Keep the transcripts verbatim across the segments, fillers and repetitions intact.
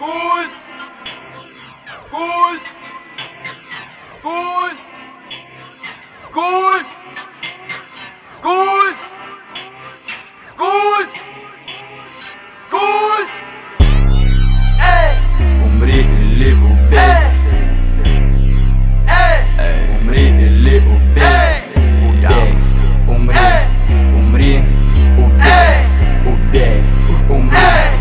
Пусть! Пусть! Пусть! Пусть! Пусть! Пусть! Пусть! Эй! Умри или убей. Эй! Эй. Умри или убей. Убей. Умри. Умри. Убей. Убей. Умри.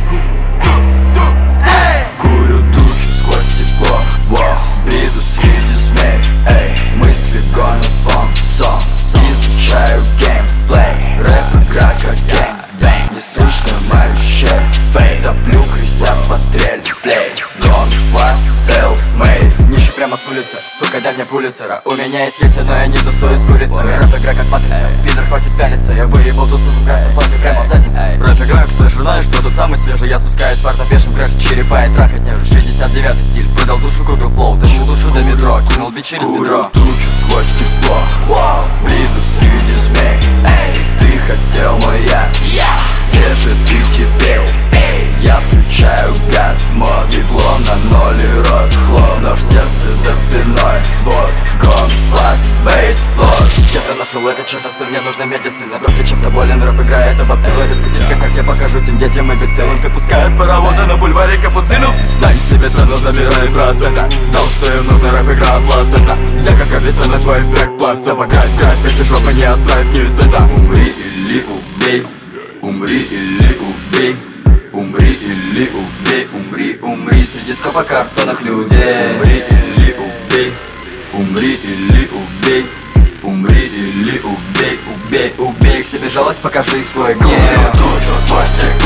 Курю тучу сквозь стекло. Бреду среди змей. Эй. Мысли гонят вон сон. Изучаю геймплей. Рэп игра как геймбэнг. Несущный мою щель. Фейт. Топлю крыся под трель. Флейт. Don't fuck self-made. Нищий прямо с улицы, сука, дай мне пулицера. У меня есть яйца, но я не тусую с курицами. Рэп игра как матрица, пидор хватит пялиться. Я выебал тусу в красном платье прямо в задницу. Рэп игра как слэшер, знаешь, что тут самый свежий? Я спускаюсь в фарт на пешем крэшу, черепа и трахать нежу. шестьдесят девятый стиль, продал душу, купил флоу. Тащу душу до метро, кинул бит через бедро. Тучу сквозь тепло, бреду среди змей. Эй, ты хотел, но я, где же ты теперь? Я включаю гад мод, ебло на ноль и рот хлоп. Нож в сердце за спиной, свод, гон, флат, бейс, лот. Где-то нашел это черта, что мне нужна медицина. Доктор чем-то болен, рэп играет, это бацилла. Дискотек косяк, я покажу тем детям и бицеллам. Как пускают паровозы на бульваре капуцинов. Знай себе цену, забирай процента. Дал, что им нужна рэп игра от плацента. Я как овца на твой бэк плаца. Пограть, грать, пять жопы не оставь ни цента. Умри или убей, умри или убей. Умри или убей, умри, умри среди скопа картонных людей. Умри или убей, умри или убей. Умри или убей, убей, убей. К себе жалость, покажи свой гнев. Тучу сквозь